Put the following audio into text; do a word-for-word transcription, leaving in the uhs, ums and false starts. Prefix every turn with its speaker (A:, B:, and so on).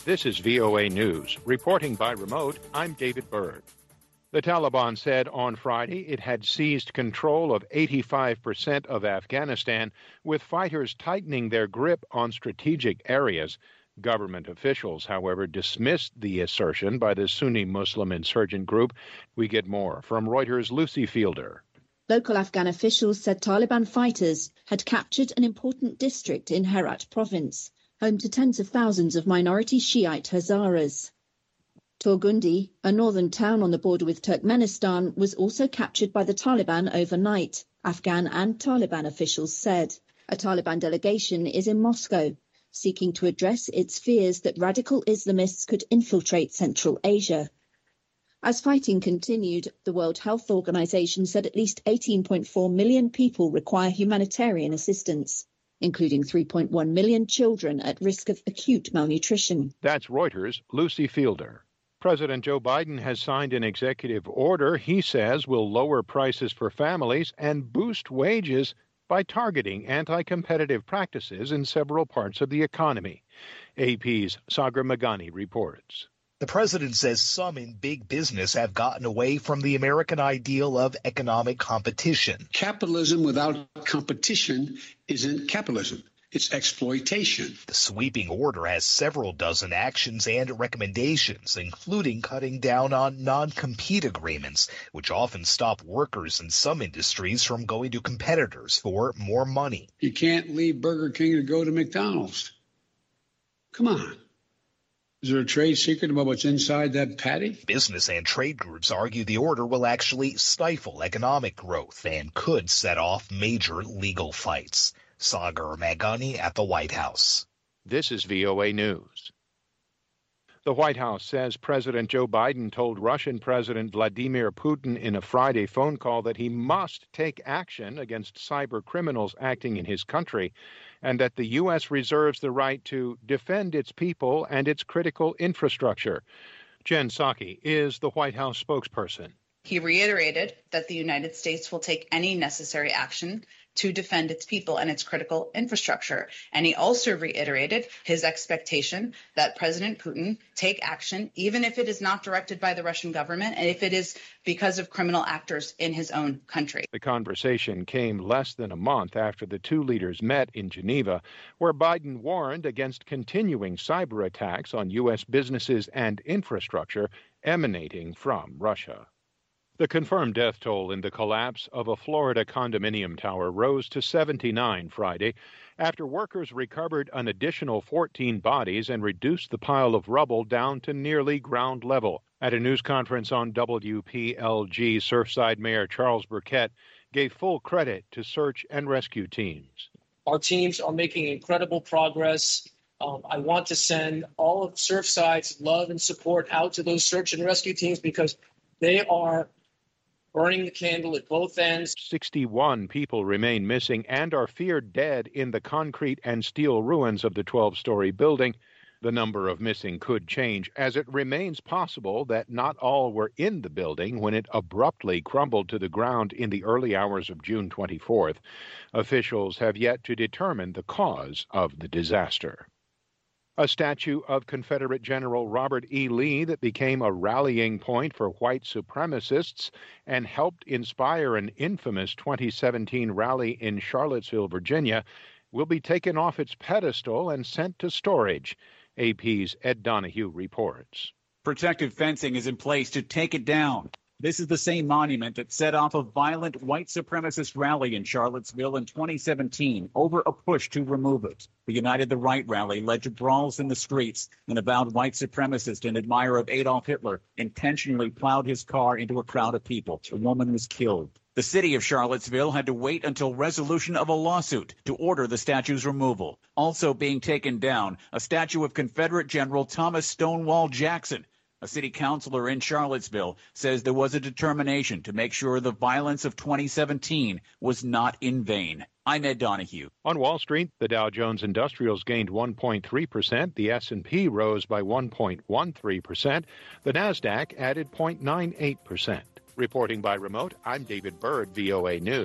A: This is V O A News. Reporting by remote, I'm David Byrd. The Taliban said on Friday it had seized control of eighty-five percent of Afghanistan, with fighters tightening their grip on strategic areas. Government officials, however, dismissed the assertion by the Sunni Muslim insurgent group. We get more from Reuters' Lucy Fielder.
B: Local Afghan officials said Taliban fighters had captured an important district in Herat province, home to tens of thousands of minority Shiite Hazaras. Torgundi, a northern town on the border with Turkmenistan, was also captured by the Taliban overnight, Afghan and Taliban officials said. A Taliban delegation is in Moscow, seeking to address its fears that radical Islamists could infiltrate Central Asia. As fighting continued, the World Health Organization said at least eighteen point four million people require humanitarian assistance, including three point one million children at risk of acute malnutrition.
A: That's Reuters' Lucy Fielder. President Joe Biden has signed an executive order he says will lower prices for families and boost wages by targeting anti-competitive practices in several parts of the economy. A P's Sagar Meghani reports.
C: The president says some in big business have gotten away from the American ideal of economic competition.
D: Capitalism without competition isn't capitalism. It's exploitation.
C: The sweeping order has several dozen actions and recommendations, including cutting down on non-compete agreements, which often stop workers in some industries from going to competitors for more money.
D: You can't leave Burger King to go to McDonald's. Come on. Is there a trade secret about what's inside that patty?
C: Business and trade groups argue the order will actually stifle economic growth and could set off major legal fights. Sagar Meghani at the White House.
A: This is V O A News. The White House says President Joe Biden told Russian President Vladimir Putin in a Friday phone call that he must take action against cyber criminals acting in his country, and that the U S reserves the right to defend its people and its critical infrastructure. Jen Psaki is the White House spokesperson.
E: He reiterated that the United States will take any necessary action to defend its people and its critical infrastructure. And he also reiterated his expectation that President Putin take action, even if it is not directed by the Russian government and if it is because of criminal actors in his own country.
A: The conversation came less than a month after the two leaders met in Geneva, where Biden warned against continuing cyber attacks on U S businesses and infrastructure emanating from Russia. The confirmed death toll in the collapse of a Florida condominium tower rose to seventy-nine Friday after workers recovered an additional fourteen bodies and reduced the pile of rubble down to nearly ground level. At a news conference on W P L G, Surfside Mayor Charles Burkett gave full credit to search and rescue teams.
F: Our teams are making incredible progress. Um, I want to send all of Surfside's love and support out to those search and rescue teams because they are burning the candle at both ends.
A: sixty-one people remain missing and are feared dead in the concrete and steel ruins of the twelve-story building. The number of missing could change, as it remains possible that not all were in the building when it abruptly crumbled to the ground in the early hours of June twenty-fourth. Officials have yet to determine the cause of the disaster. A statue of Confederate General Robert E. Lee that became a rallying point for white supremacists and helped inspire an infamous twenty seventeen rally in Charlottesville, Virginia, will be taken off its pedestal and sent to storage. A P's Ed Donahue reports.
G: Protective fencing is in place to take it down. This is the same monument that set off a violent white supremacist rally in Charlottesville in twenty seventeen over a push to remove it. The United the Right rally led to brawls in the streets. An avowed white supremacist and admirer of Adolf Hitler intentionally plowed his car into a crowd of people. A woman was killed. The city of Charlottesville had to wait until resolution of a lawsuit to order the statue's removal. Also being taken down, a statue of Confederate General Thomas Stonewall Jackson. A city councilor in Charlottesville says there was a determination to make sure the violence of twenty seventeen was not in vain. I'm Ed Donahue.
A: On Wall Street, the Dow Jones Industrials gained one point three percent. The S and P rose by one point one three percent. The Nasdaq added zero point nine eight percent. Reporting by remote, I'm David Byrd, V O A News.